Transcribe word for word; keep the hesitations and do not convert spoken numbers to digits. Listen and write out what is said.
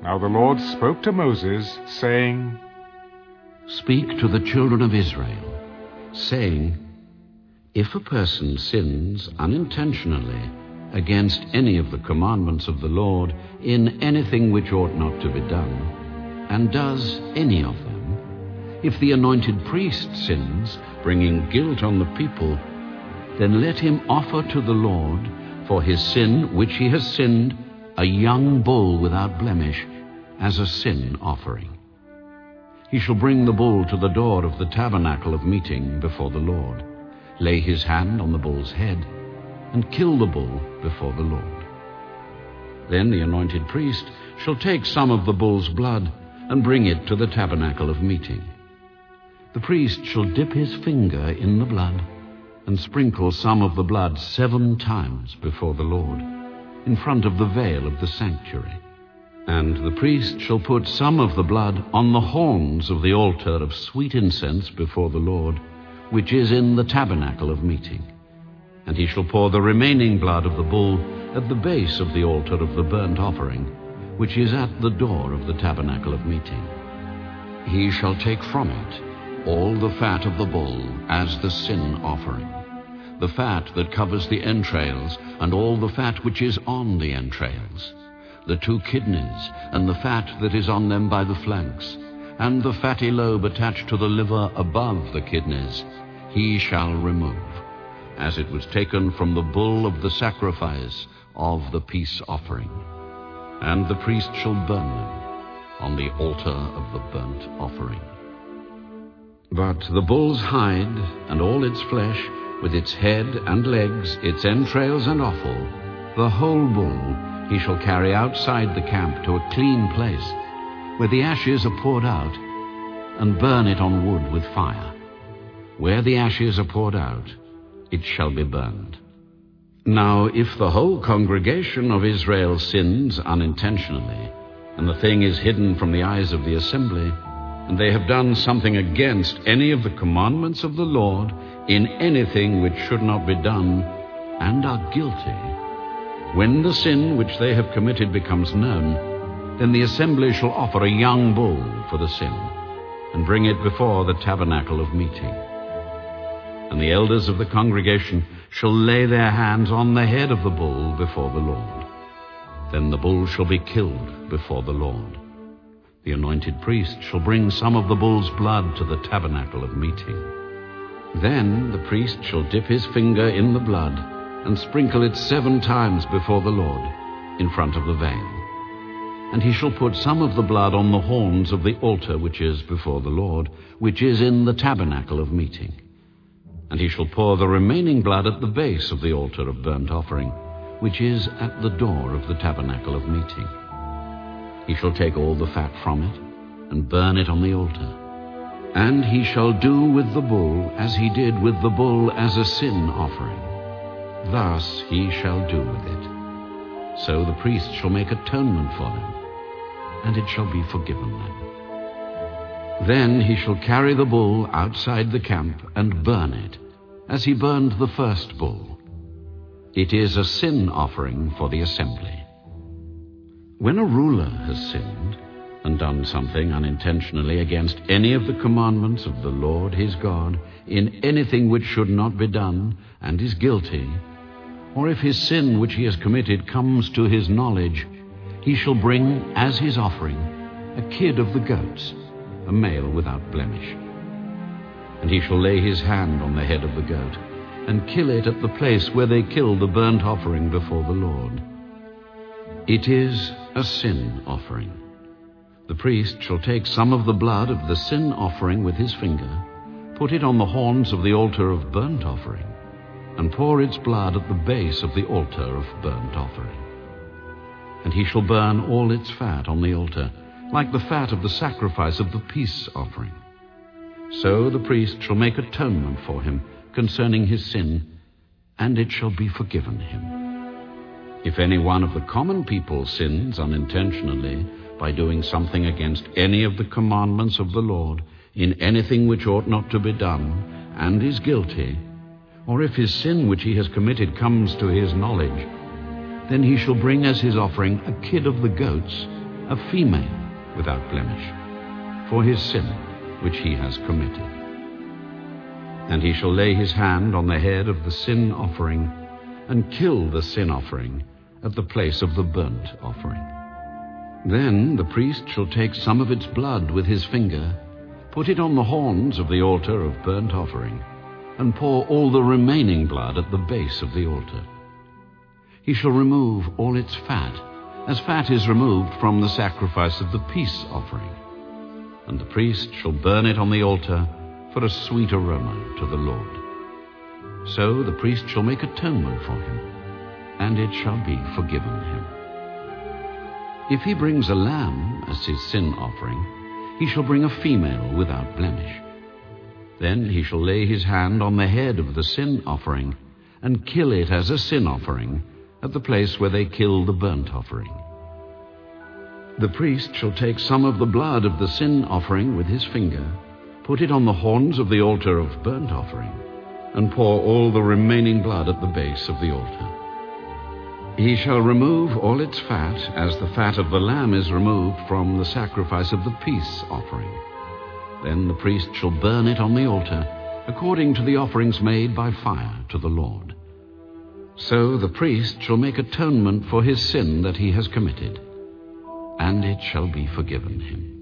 Now the Lord spoke to Moses, saying, Speak to the children of Israel, saying, If a person sins unintentionally against any of the commandments of the Lord in anything which ought not to be done, and does any of them, if the anointed priest sins, bringing guilt on the people, then let him offer to the Lord for his sin which he has sinned a young bull without blemish as a sin offering. He shall bring the bull to the door of the tabernacle of meeting before the Lord, lay his hand on the bull's head, and kill the bull before the Lord. Then the anointed priest shall take some of the bull's blood and bring it to the tabernacle of meeting. The priest shall dip his finger in the blood and sprinkle some of the blood seven times before the Lord, in front of the veil of the sanctuary. And the priest shall put some of the blood on the horns of the altar of sweet incense before the Lord, which is in the tabernacle of meeting. And he shall pour the remaining blood of the bull at the base of the altar of the burnt offering, which is at the door of the tabernacle of meeting. He shall take from it all the fat of the bull as the sin offering, the fat that covers the entrails, and all the fat which is on the entrails, the two kidneys, and the fat that is on them by the flanks, and the fatty lobe attached to the liver above the kidneys, he shall remove, as it was taken from the bull of the sacrifice of the peace offering. And the priest shall burn them on the altar of the burnt offering. But the bull's hide and all its flesh, with its head and legs, its entrails and offal, the whole bull he shall carry outside the camp to a clean place, where the ashes are poured out, and burn it on wood with fire. Where the ashes are poured out, it shall be burned. Now, if the whole congregation of Israel sins unintentionally, and the thing is hidden from the eyes of the assembly, and they have done something against any of the commandments of the Lord in anything which should not be done, and are guilty, when the sin which they have committed becomes known, then the assembly shall offer a young bull for the sin, and bring it before the tabernacle of meeting. And the elders of the congregation shall lay their hands on the head of the bull before the Lord. Then the bull shall be killed before the Lord. The anointed priest shall bring some of the bull's blood to the tabernacle of meeting. Then the priest shall dip his finger in the blood and sprinkle it seven times before the Lord in front of the veil. And he shall put some of the blood on the horns of the altar which is before the Lord, which is in the tabernacle of meeting. And he shall pour the remaining blood at the base of the altar of burnt offering, which is at the door of the tabernacle of meeting. He shall take all the fat from it, and burn it on the altar. And he shall do with the bull as he did with the bull as a sin offering. Thus he shall do with it. So the priest shall make atonement for them, and it shall be forgiven them. Then he shall carry the bull outside the camp and burn it, as he burned the first bull. It is a sin offering for the assembly. When a ruler has sinned and done something unintentionally against any of the commandments of the Lord his God in anything which should not be done, and is guilty, or if his sin which he has committed comes to his knowledge, he shall bring as his offering a kid of the goats, a male without blemish. And he shall lay his hand on the head of the goat, and kill it at the place where they kill the burnt offering before the Lord. It is a sin offering. The priest shall take some of the blood of the sin offering with his finger, put it on the horns of the altar of burnt offering, and pour its blood at the base of the altar of burnt offering. And he shall burn all its fat on the altar, like the fat of the sacrifice of the peace offering. So the priest shall make atonement for him concerning his sin, and it shall be forgiven him. If any one of the common people sins unintentionally by doing something against any of the commandments of the Lord in anything which ought not to be done, and is guilty, or if his sin which he has committed comes to his knowledge, then he shall bring as his offering a kid of the goats, a female without blemish, for his sin which he has committed. And he shall lay his hand on the head of the sin offering and kill the sin offering at the place of the burnt offering. Then the priest shall take some of its blood with his finger, put it on the horns of the altar of burnt offering, and pour all the remaining blood at the base of the altar. He shall remove all its fat, as fat is removed from the sacrifice of the peace offering. And the priest shall burn it on the altar for a sweet aroma to the Lord. So the priest shall make atonement for him, and it shall be forgiven him. If he brings a lamb as his sin offering, he shall bring a female without blemish. Then he shall lay his hand on the head of the sin offering and kill it as a sin offering at the place where they kill the burnt offering. The priest shall take some of the blood of the sin offering with his finger, put it on the horns of the altar of burnt offering, and pour all the remaining blood at the base of the altar. He shall remove all its fat, as the fat of the lamb is removed from the sacrifice of the peace offering. Then the priest shall burn it on the altar, according to the offerings made by fire to the Lord. So the priest shall make atonement for his sin that he has committed, and it shall be forgiven him.